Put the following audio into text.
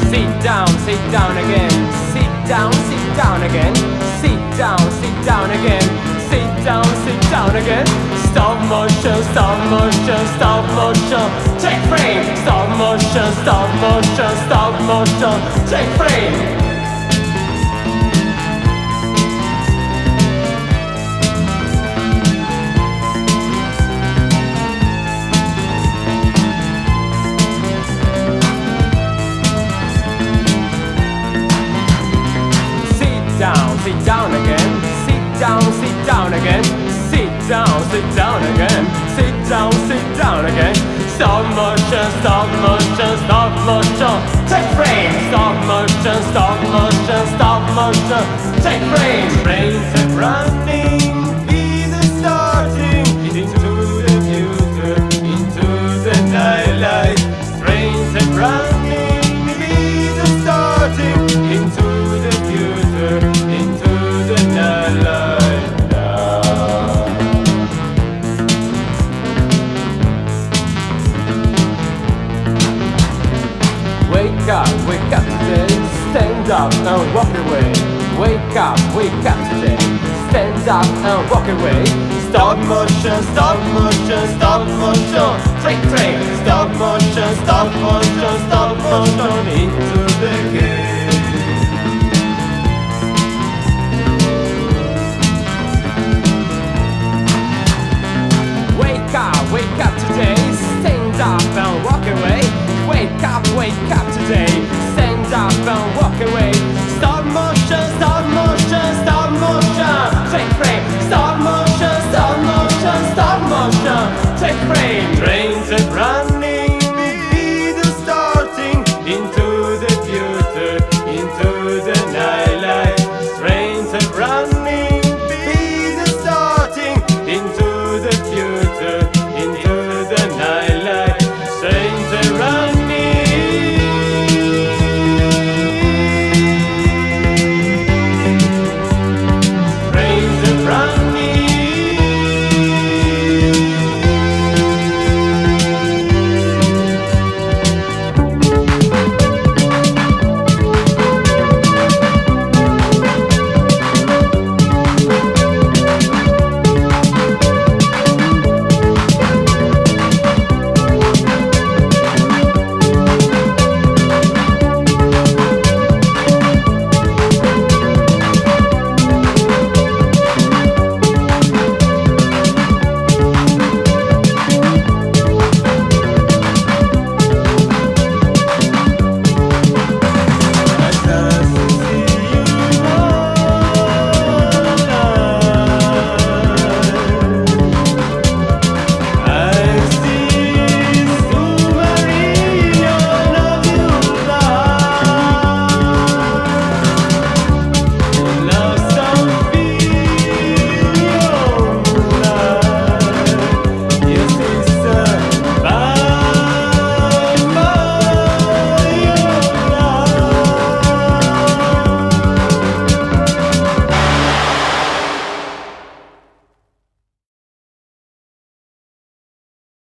Sit down again. Sit down again. Sit down again. Sit down again. Stop motion, stop motion, stop motion. Take frame. Stop motion, stop motion, stop motion. Take frame. Sit down again. Sit down again. Sit down again. Sit down again. Stop motion, stop motion, stop motion. Take frame. Stop motion, stop motion, stop motion. Take frame. Brains are running, beat is starting into the future, into the nightlight. Brains are running, beat is starting into the future, into the nightlight now. Wake up today, stand up and walk away. Wake up today, stand up and walk away. Stop motion, stop motion, stop motion. Take frame. Stop motion, stop motion, stop motion into the game. Wake up today, stand up and walk away. Wake up today, stand up and walk away. Stop motion, stop motion, stop motion. Take frame. Stop motion, stop motion, stop motion. Take frame. Trains are running, beat is starting into the future.